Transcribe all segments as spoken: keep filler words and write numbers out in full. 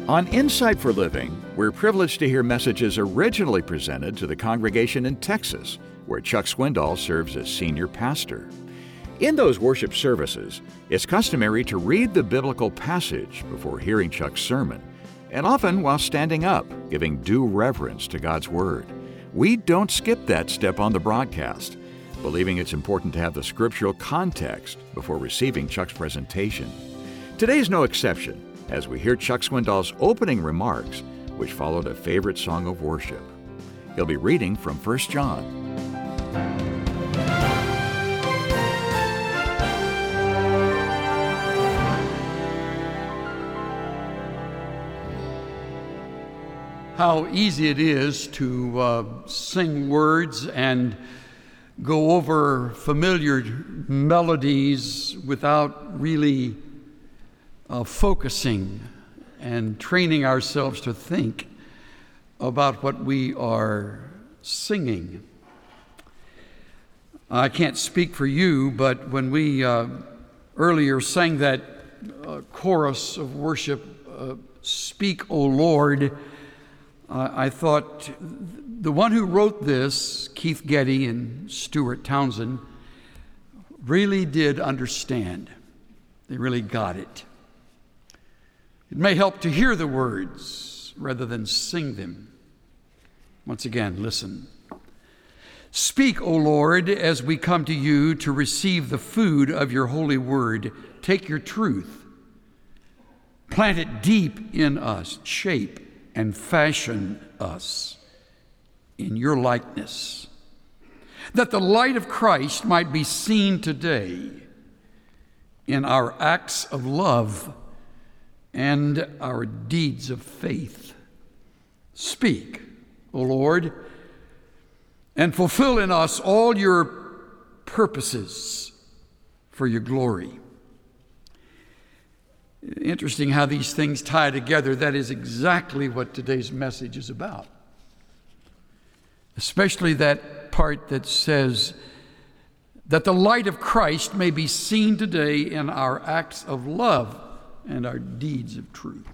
On Insight for Living, we're privileged to hear messages originally presented to the congregation in Texas, where Chuck Swindoll serves as senior pastor. In those worship services, it's customary to read the biblical passage before hearing Chuck's sermon, and often while standing up, giving due reverence to God's Word. We don't skip that step on the broadcast, believing it's important to have the scriptural context before receiving Chuck's presentation. Today's no exception, as we hear Chuck Swindoll's opening remarks, which followed a favorite song of worship. He'll be reading from First John. How easy it is to uh, sing words and go over familiar melodies without really uh, focusing and training ourselves to think about what we are singing. I can't speak for you, but when we uh, earlier sang that uh, chorus of worship, uh, Speak, O Lord, uh, I thought the one who wrote this, Keith Getty and Stuart Townsend, really did understand. They really got it. It may help to hear the words rather than sing them. Once again, listen. Speak, O Lord, as we come to you to receive the food of your holy word. Take your truth, plant it deep in us, shape and fashion us in your likeness, that the light of Christ might be seen today in our acts of love and our deeds of faith. Speak, O Lord, and fulfill in us all your purposes for your glory. Interesting how these things tie together. That is exactly what today's message is about. Especially that part that says that the light of Christ may be seen today in our acts of love and our deeds of truth.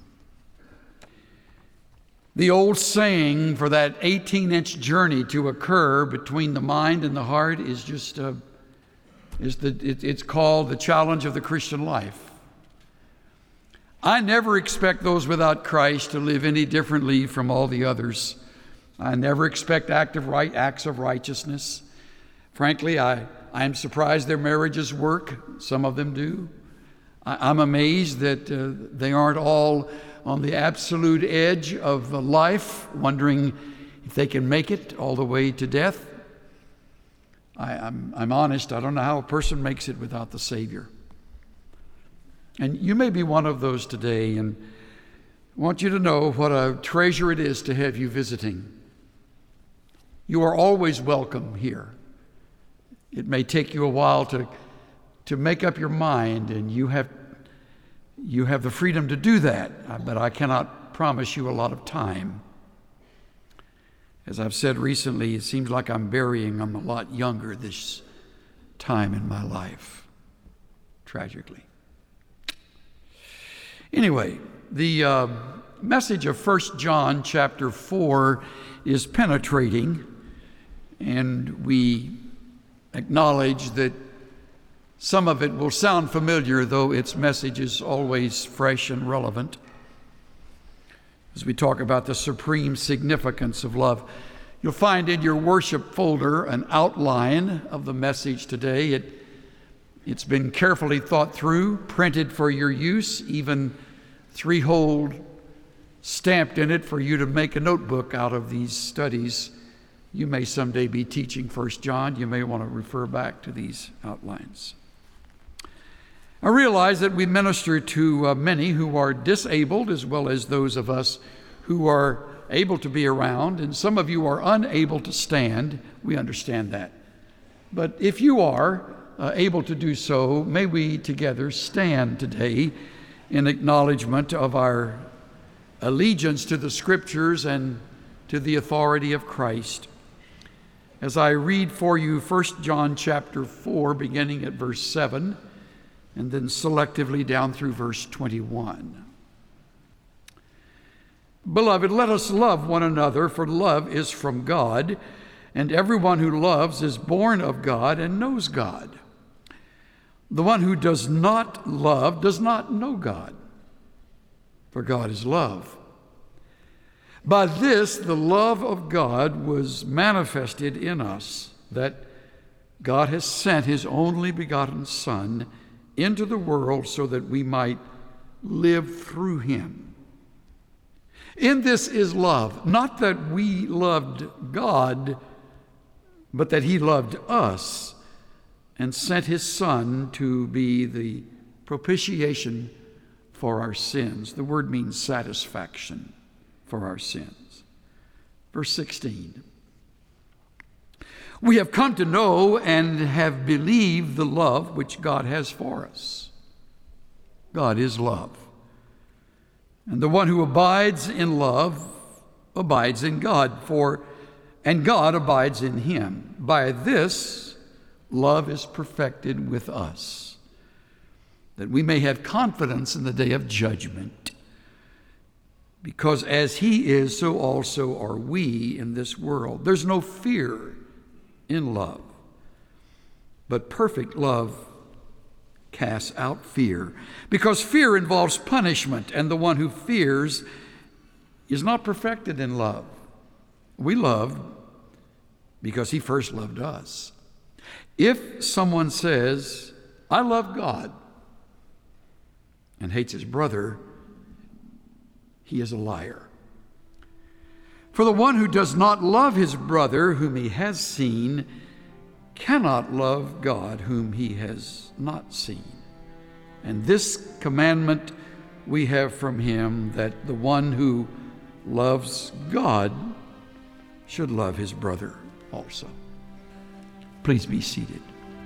The old saying for that eighteen-inch journey to occur between the mind and the heart is just a, is the it, it's called the challenge of the Christian life. I never expect those without Christ to live any differently from all the others. I never expect act of right, acts of righteousness. Frankly, I, I am surprised their marriages work. Some of them do. I, I'm amazed that uh, they aren't all on the absolute edge of life, wondering if they can make it all the way to death. I, I'm, I'm honest, I don't know how a person makes it without the Savior. And you may be one of those today, and I want you to know what a treasure it is to have you visiting. You are always welcome here. It may take you a while to, to make up your mind, and you have You have the freedom to do that, but I cannot promise you a lot of time. As I've said recently, it seems like I'm burying them a lot younger this time in my life, tragically. Anyway, the uh, message of First John chapter four is penetrating, and we acknowledge that some of it will sound familiar, though its message is always fresh and relevant. As we talk about the supreme significance of love, you'll find in your worship folder an outline of the message today. It, it's been carefully thought through, printed for your use, even three-hole stamped in it for you to make a notebook out of these studies. You may someday be teaching First John. You may want to refer back to these outlines. I realize that we minister to uh, many who are disabled, as well as those of us who are able to be around, and some of you are unable to stand. We understand that. But if you are uh, able to do so, may we together stand today in acknowledgement of our allegiance to the Scriptures and to the authority of Christ. As I read for you First John chapter four, beginning at verse seven, and then selectively down through verse twenty-one. Beloved, let us love one another, for love is from God, and everyone who loves is born of God and knows God. The one who does not love does not know God, for God is love. By this, the love of God was manifested in us, that God has sent his only begotten Son into the world so that we might live through him. In this is love, not that we loved God, but that he loved us and sent his Son to be the propitiation for our sins. The word means satisfaction for our sins. Verse sixteen. We have come to know and have believed the love which God has for us. God is love. And the one who abides in love abides in God, for and God abides in him. By this, love is perfected with us, that we may have confidence in the day of judgment. Because as he is, so also are we in this world. There's no fear in love, but perfect love casts out fear, because fear involves punishment, and the one who fears is not perfected in love. We love because he first loved us. If someone says, I love God, and hates his brother, he is a liar. For the one who does not love his brother whom he has seen cannot love God whom he has not seen. And this commandment we have from him, that the one who loves God should love his brother also. Please be seated.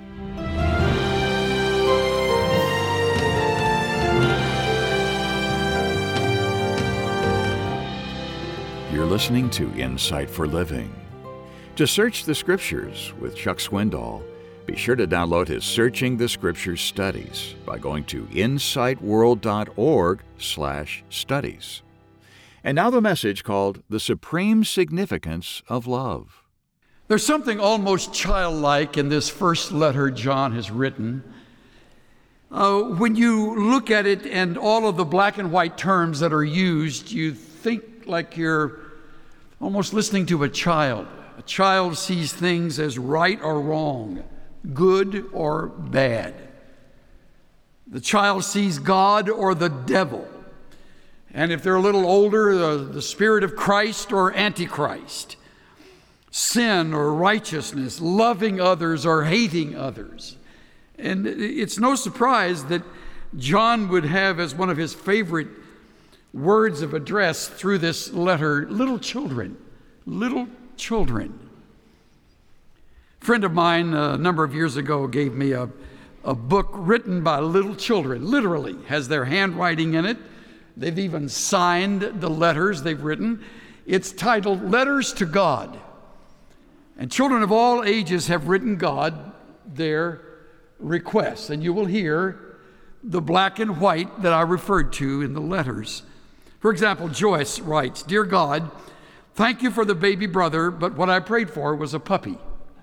You're listening to Insight for Living. To search the Scriptures with Chuck Swindoll, be sure to download his Searching the Scriptures studies by going to insightworld.org slash studies. And now the message called The Supreme Significance of Love. There's something almost childlike in this first letter John has written. Uh, when you look at it and all of the black and white terms that are used, you think like you're almost listening to a child. A child sees things as right or wrong, good or bad. The child sees God or the devil. And if they're a little older, the, the Spirit of Christ or Antichrist. Sin or righteousness, loving others or hating others. And it's no surprise that John would have as one of his favorite words of address through this letter, little children, little children. A friend of mine a number of years ago gave me a, a book written by little children, literally, has their handwriting in it. They've even signed the letters they've written. It's titled Letters to God. And children of all ages have written God their requests. And you will hear the black and white that I referred to in the letters. For example, Joyce writes, Dear God, thank you for the baby brother, but what I prayed for was a puppy.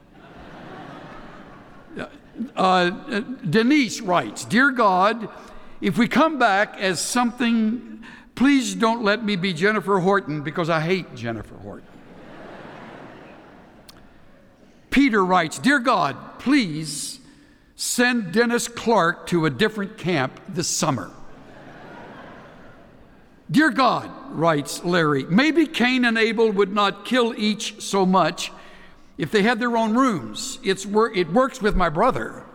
uh, Denise writes, Dear God, if we come back as something, please don't let me be Jennifer Horton, because I hate Jennifer Horton. Peter writes, Dear God, please send Dennis Clark to a different camp this summer. Dear God, writes Larry, maybe Cain and Abel would not kill each so much if they had their own rooms. It's wor- it works with my brother.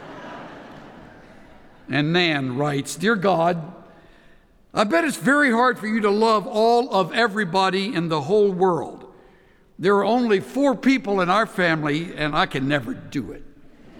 And Nan writes, Dear God, I bet it's very hard for you to love all of everybody in the whole world. There are only four people in our family, and I can never do it.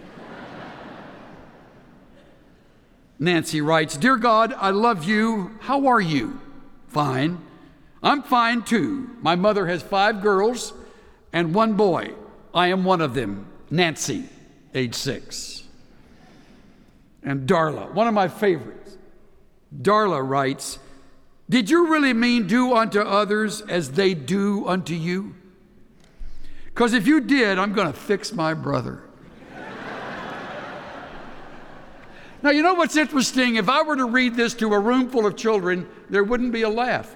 Nancy writes, Dear God, I love you. How are you? Fine. I'm fine too. My mother has five girls and one boy. I am one of them, Nancy, age six. And Darla, one of my favorites. Darla writes, Did you really mean do unto others as they do unto you? Because if you did, I'm going to fix my brother. Now, you know what's interesting? If I were to read this to a room full of children, there wouldn't be a laugh.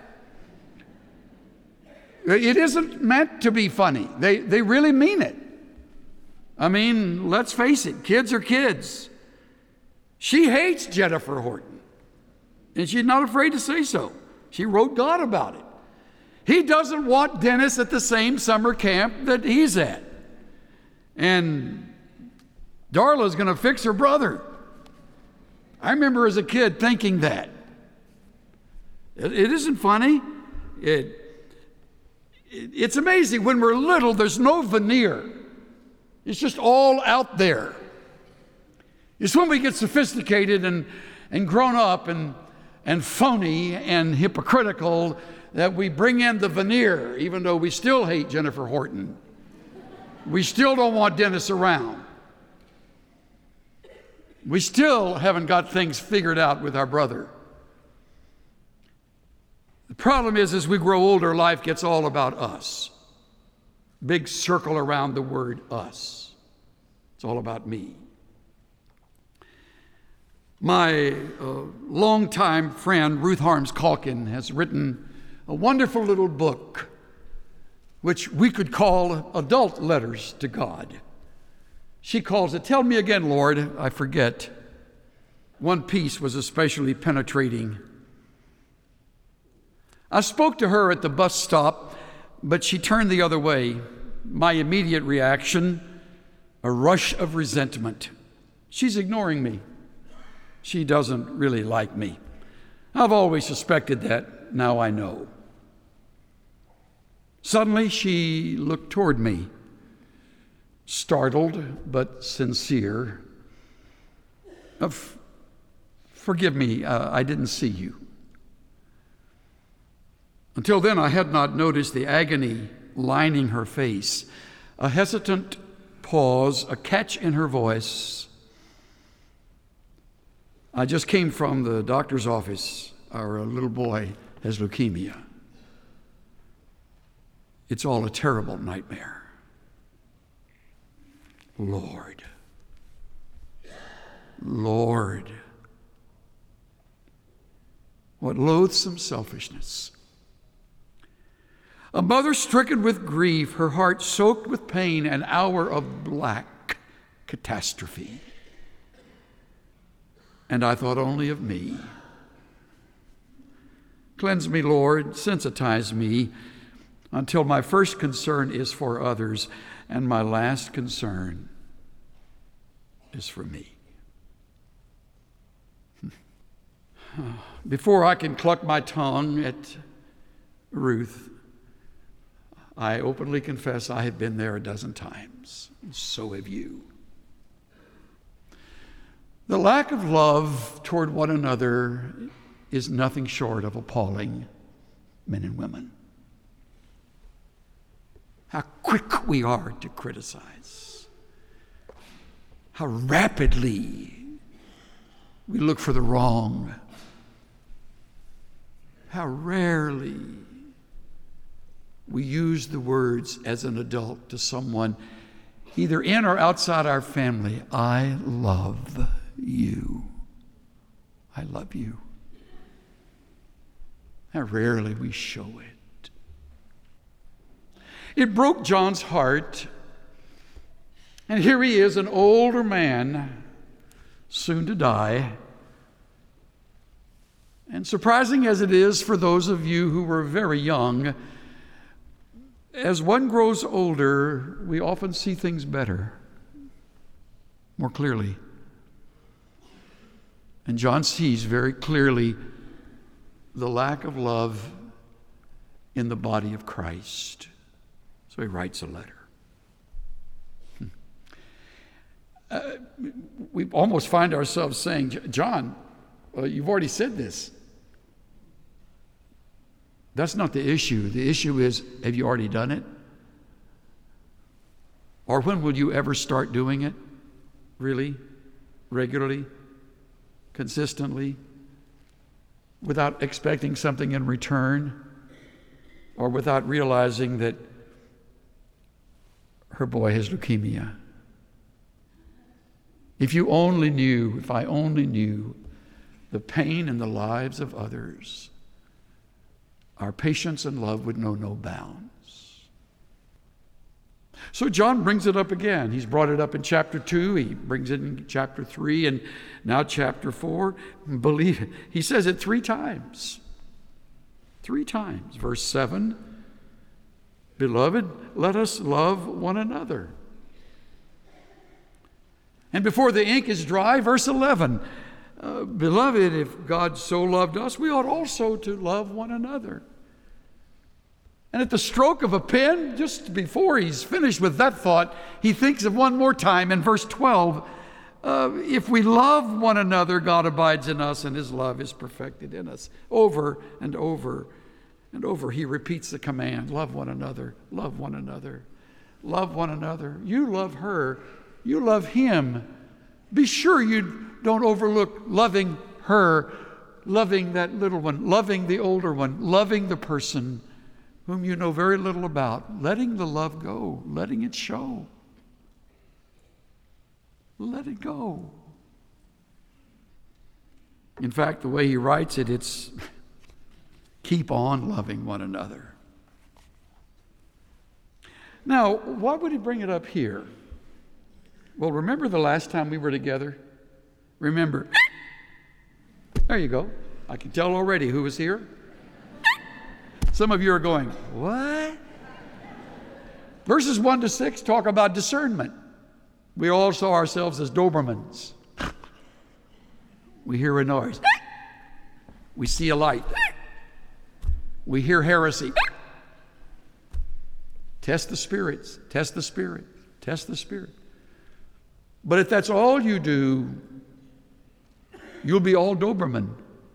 It isn't meant to be funny. They, they really mean it. I mean, let's face it, kids are kids. She hates Jennifer Horton, and she's not afraid to say so. She wrote God about it. He doesn't want Dennis at the same summer camp that he's at. And Darla's going to fix her brother. I remember as a kid thinking that. It, it isn't funny. It, it, it's amazing. When we're little, there's no veneer. It's just all out there. It's when we get sophisticated and, and grown up and, and phony and hypocritical that we bring in the veneer, even though we still hate Jennifer Horton. We still don't want Dennis around. We still haven't got things figured out with our brother. The problem is, as we grow older, life gets all about us. Big circle around the word us. It's all about me. My uh, longtime friend, Ruth Harms Calkin, has written a wonderful little book, which we could call Adult Letters to God. She calls it, Tell Me Again, Lord, I Forget. One piece was especially penetrating. I spoke to her at the bus stop, but she turned the other way. My immediate reaction, a rush of resentment. She's ignoring me. She doesn't really like me. I've always suspected that. Now I know. Suddenly, she looked toward me, startled but sincere. Uh, f- forgive me, uh, I didn't see you. Until then, I had not noticed the agony lining her face, a hesitant pause, a catch in her voice. I just came from the doctor's office. Our little boy has leukemia. It's all a terrible nightmare. Lord, Lord, what loathsome selfishness. A mother stricken with grief, her heart soaked with pain, an hour of black catastrophe. And I thought only of me. Cleanse me, Lord, sensitize me, until my first concern is for others and my last concern is for me. Before I can cluck my tongue at Ruth, I openly confess I have been there a dozen times. So have you. The lack of love toward one another is nothing short of appalling, men and women. How quick we are to criticize. How rapidly we look for the wrong. How rarely we use the words as an adult to someone, either in or outside our family. I love you. I love you. How rarely we show it. It broke John's heart. And here he is, an older man, soon to die. And surprising as it is for those of you who were very young, as one grows older, we often see things better, more clearly. And John sees very clearly the lack of love in the body of Christ. So he writes a letter. Hmm. Uh, we almost find ourselves saying, John, well, you've already said this. That's not the issue. The issue is, have you already done it? Or when will you ever start doing it? Really? Regularly? Consistently? without expecting something in return, or without realizing that her boy has leukemia. If you only knew, if I only knew the pain in the lives of others, our patience and love would know no bounds. So John brings it up again. He's brought it up in chapter two. He brings it in chapter three, and now chapter four. Believe it. He says it three times. Three times. Verse seven, beloved, let us love one another. And before the ink is dry, verse eleven, uh, beloved, if God so loved us, we ought also to love one another. And at the stroke of a pen, just before he's finished with that thought, he thinks of one more time in verse twelve, uh, if we love one another, God abides in us and his love is perfected in us. Over and over and over, he repeats the command, love one another, love one another, love one another. You love her, you love him. Be sure you don't overlook loving her, loving that little one, loving the older one, loving the person whom you know very little about, letting the love go, letting it show. Let it go. In fact, the way he writes it, it's keep on loving one another. Now, why would he bring it up here? Well, remember the last time we were together? Remember. There you go. I can tell already who was here. Some of you are going, what? Verses one to six talk about discernment. We all saw ourselves as Dobermans. We hear a noise. We see a light. We hear heresy. Test the spirits. Test the spirit. Test the spirit. But if that's all you do, you'll be all Doberman.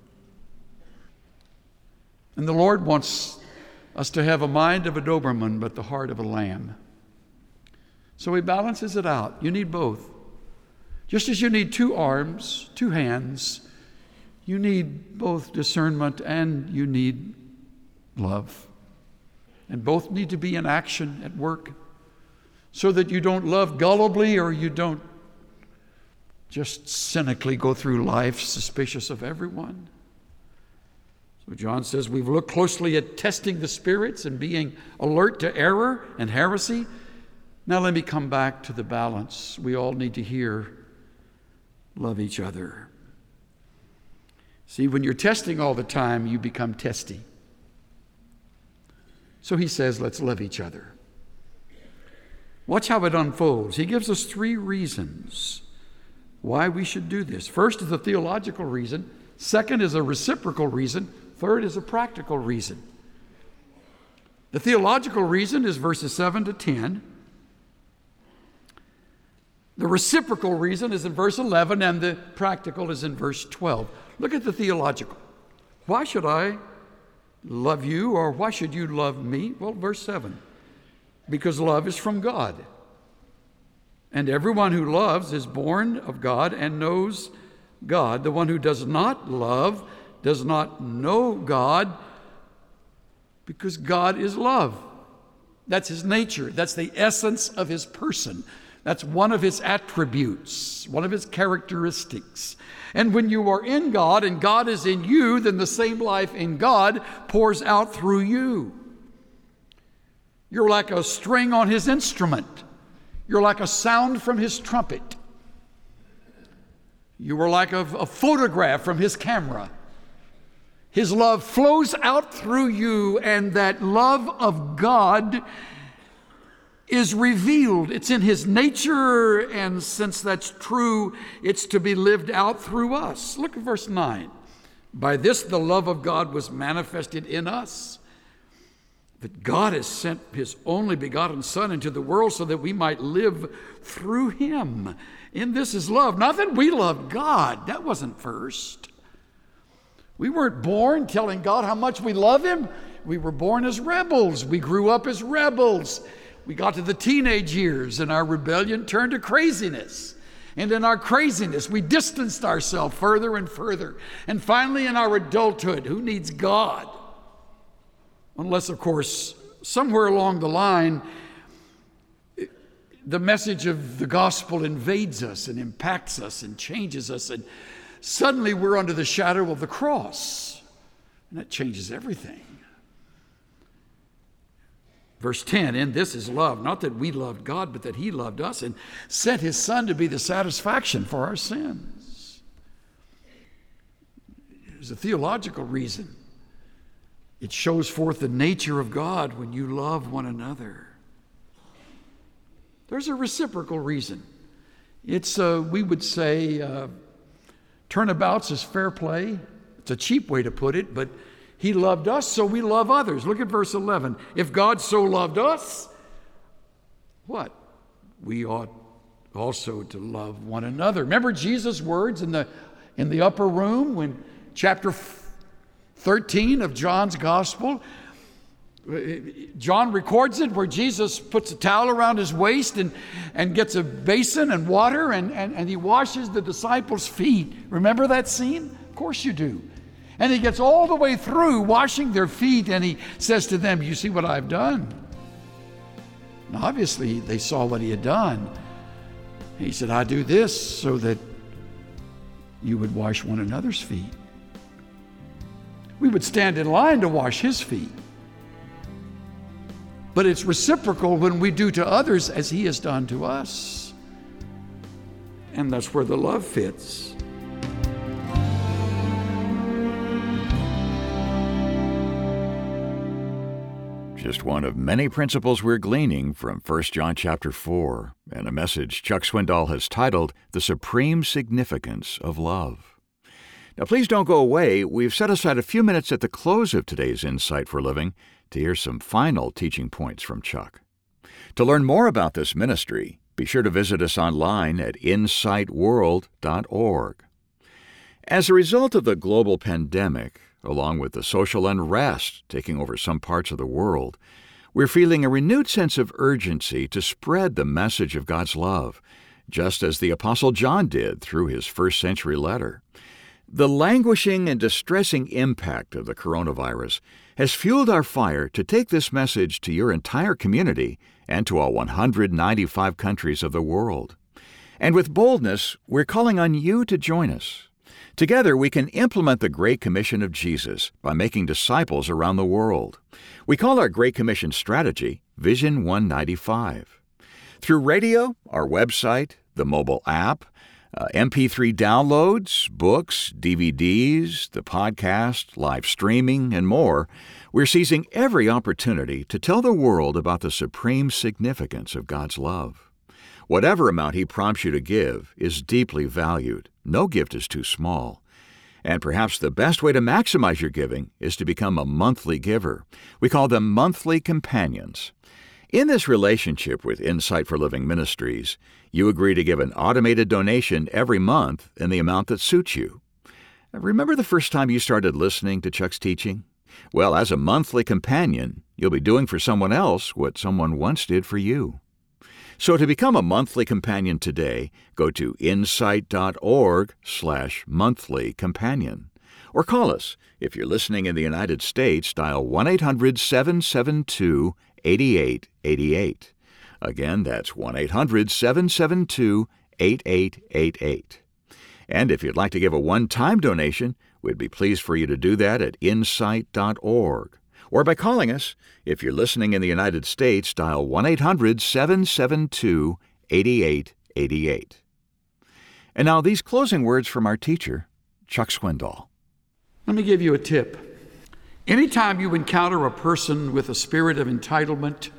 And the Lord wants us to have a mind of a Doberman, but the heart of a lamb. So he balances it out. You need both. Just as you need two arms, two hands, you need both discernment and you need love. And both need to be in action at work so that you don't love gullibly or you don't just cynically go through life suspicious of everyone. So John says we've looked closely at testing the spirits and being alert to error and heresy. Now let me come back to the balance. We all need to hear, love each other. See, when you're testing all the time, you become testy. So he says, let's love each other. Watch how it unfolds. He gives us three reasons why we should do this. First is a theological reason. Second is a reciprocal reason. Third is a practical reason. The theological reason is verses seven to ten. The reciprocal reason is in verse eleven, and the practical is in verse twelve. Look at the theological. Why should I love you, or why should you love me? Well, verse seven. Because love is from God. And everyone who loves is born of God and knows God. The one who does not love does not know God, because God is love. That's his nature. That's the essence of his person. That's one of his attributes, one of his characteristics. And when you are in God and God is in you, then the same life in God pours out through you. You're like a string on his instrument. You're like a sound from his trumpet. You are like a, a photograph from his camera. His love flows out through you, and that love of God is revealed. It's in his nature, and since that's true, it's to be lived out through us. Look at verse nine. By this the love of God was manifested in us, that God has sent his only begotten Son into the world so that we might live through him. In this is love. Not that we loved God. That wasn't first. We weren't born telling God how much we love him. We were born as rebels. We grew up as rebels. We got to the teenage years and our rebellion turned to craziness. And in our craziness, we distanced ourselves further and further. And finally, in our adulthood, who needs God? Unless, of course, somewhere along the line, the message of the gospel invades us and impacts us and changes us, and suddenly we're under the shadow of the cross, and that changes everything. Verse ten, in this is love, not that we loved God, but that he loved us and sent his Son to be the satisfaction for our sins. There's a theological reason. It shows forth the nature of God when you love one another. There's a reciprocal reason. It's, uh, we would say, uh, Turnabout's is fair play. It's a cheap way to put it, but he loved us, so we love others. Look at verse eleven. If God so loved us, what? We ought also to love one another. Remember Jesus' words in the, in the upper room when chapter thirteen of John's gospel? John records it where Jesus puts a towel around his waist and, and gets a basin and water and, and, and he washes the disciples' feet. Remember that scene? Of course you do. And he gets all the way through washing their feet and he says to them, you see what I've done? And obviously they saw what he had done. He said, I do this so that you would wash one another's feet. We would stand in line to wash his feet. But it's reciprocal when we do to others as he has done to us. And that's where the love fits. Just one of many principles we're gleaning from First John chapter four, and a message Chuck Swindoll has titled The Supreme Significance of Love. Now please don't go away. We've set aside a few minutes at the close of today's Insight for Living to hear some final teaching points from Chuck. To learn more about this ministry, be sure to visit us online at insight world dot org. As a result of the global pandemic, along with the social unrest taking over some parts of the world, we're feeling a renewed sense of urgency to spread the message of God's love, just as the Apostle John did through his first century letter. The languishing and distressing impact of the coronavirus has fueled our fire to take this message to your entire community and to all one hundred ninety-five countries of the world. And with boldness, we're calling on you to join us. Together, we can implement the Great Commission of Jesus by making disciples around the world. We call our Great Commission strategy Vision one ninety-five. Through radio, our website, the mobile app, Uh, M P three downloads, books, D V Ds, the podcast, live streaming, and more, we're seizing every opportunity to tell the world about the supreme significance of God's love. Whatever amount He prompts you to give is deeply valued. No gift is too small. And perhaps the best way to maximize your giving is to become a monthly giver. We call them monthly companions. In this relationship with Insight for Living Ministries, you agree to give an automated donation every month in the amount that suits you. Remember the first time you started listening to Chuck's teaching? Well, as a monthly companion, you'll be doing for someone else what someone once did for you. So to become a monthly companion today, go to insight.org slash monthly companion. Or call us. If you're listening in the United States, dial one eight hundred seven seven two eight eight eight eight. Again, that's one eight hundred seven seven two eight eight eight eight. And if you'd like to give a one-time donation, we'd be pleased for you to do that at insight dot org. Or by calling us. If you're listening in the United States, dial one eight hundred seven seven two eight eight eight eight. And now these closing words from our teacher, Chuck Swindoll. Let me give you a tip. Anytime you encounter a person with a spirit of entitlement,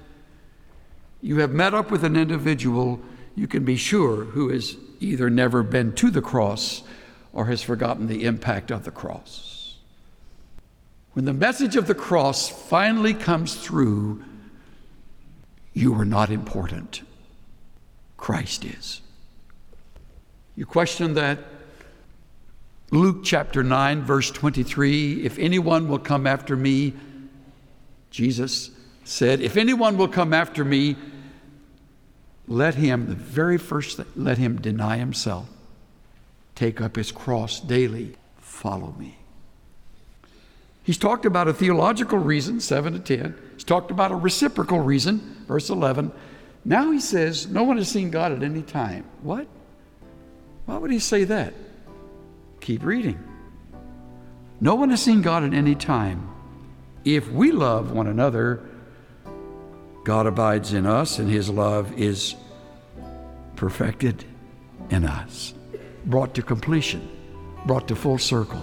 you have met up with an individual you can be sure who has either never been to the cross or has forgotten the impact of the cross. When the message of the cross finally comes through, you are not important. Christ is. You question that? Luke chapter nine, verse twenty-three, if anyone will come after me, Jesus said, if anyone will come after me, let him, the very first thing, let him deny himself, take up his cross daily, follow me. He's talked about a theological reason, seven to ten. He's talked about a reciprocal reason, verse eleven. Now he says, no one has seen God at any time. What? Why would he say that? Keep reading. No one has seen God at any time. If we love one another, God abides in us, and his love is perfected in us, brought to completion, brought to full circle.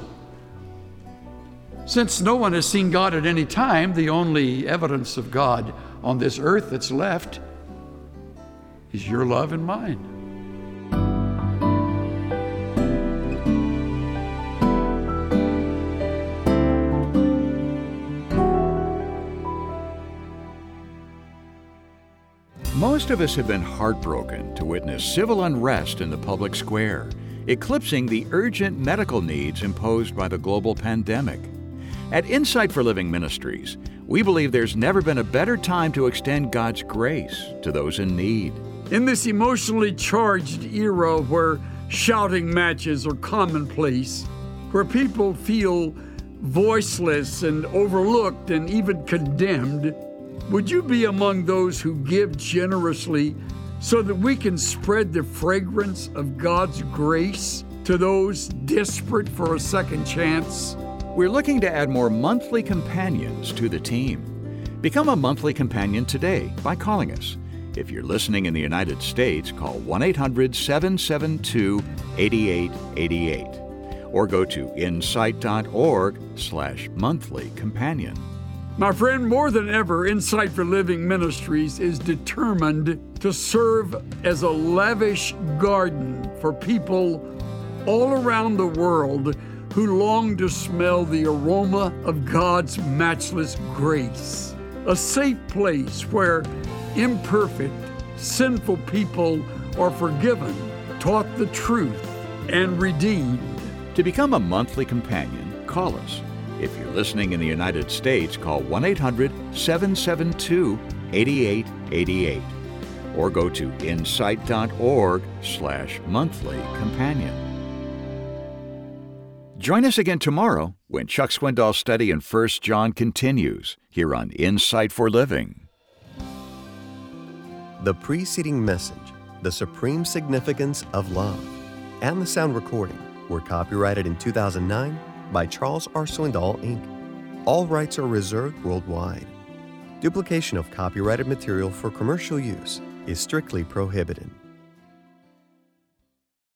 Since no one has seen God at any time, the only evidence of God on this earth that's left is your love and mine. Most of us have been heartbroken to witness civil unrest in the public square, eclipsing the urgent medical needs imposed by the global pandemic. At Insight for Living Ministries, we believe there's never been a better time to extend God's grace to those in need. In this emotionally charged era where shouting matches are commonplace, where people feel voiceless and overlooked and even condemned, would you be among those who give generously so that we can spread the fragrance of God's grace to those desperate for a second chance? We're looking to add more monthly companions to the team. Become a monthly companion today by calling us. If you're listening in the United States, call one eight hundred seven seven two eight eight eight eight or go to insight.org slash monthly companion. My friend, more than ever, Insight for Living Ministries is determined to serve as a lavish garden for people all around the world who long to smell the aroma of God's matchless grace. A safe place where imperfect, sinful people are forgiven, taught the truth, and redeemed. To become a monthly companion, call us. If you're listening in the United States, call one eight hundred seven seven two eight eight eight eight or go to insight.org slash monthly companion. Join us again tomorrow when Chuck Swindoll's study in First John continues here on Insight for Living. The preceding message, The Supreme Significance of Love, and the sound recording were copyrighted in two thousand nine by Charles R. Swindoll, Incorporated. All rights are reserved worldwide. Duplication of copyrighted material for commercial use is strictly prohibited.